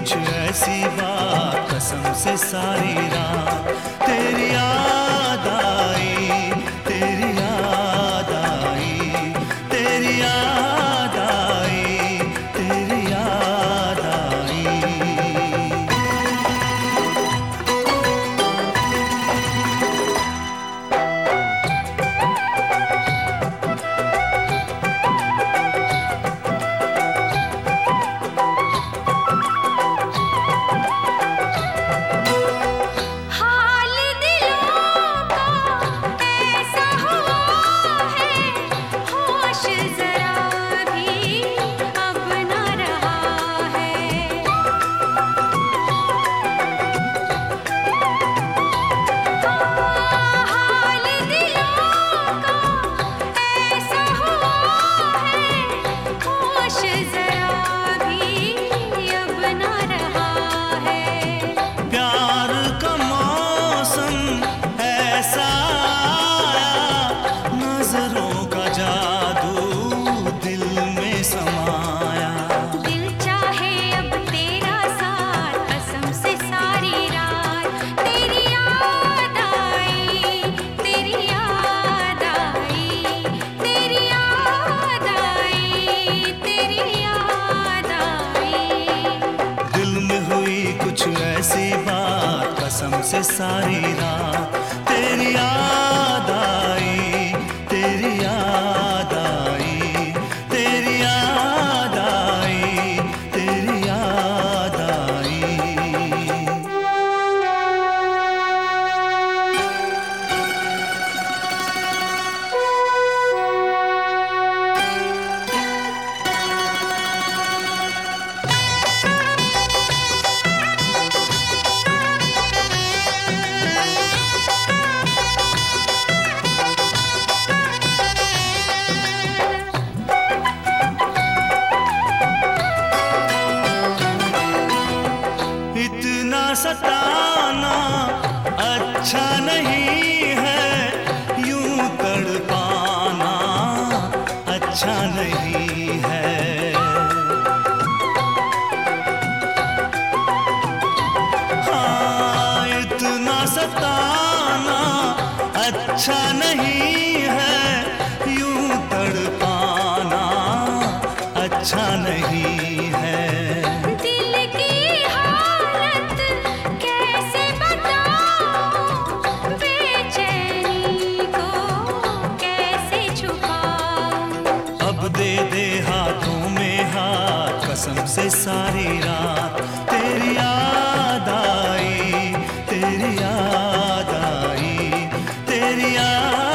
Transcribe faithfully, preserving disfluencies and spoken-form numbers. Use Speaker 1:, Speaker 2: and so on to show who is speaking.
Speaker 1: कुछ ऐसी बात कसम से सारी रात तेरी याद आई, तेरी याद आई, तेरी याद आई, तेरी याद आई। ऐसी बात कसम से सारी रात तेरी याद आई, तेरी याद आई, तेरी याद आई, तेरी याद आई। सताना अच्छा नहीं है, यूं तड़पाना अच्छा नहीं है। हाँ, इतना सताना अच्छा नहीं है, यूं तड़पाना अच्छा नहीं है। दे दे हाथों में हाथ कसम से सारी रात तेरी याद आई, तेरी याद आई, तेरी याद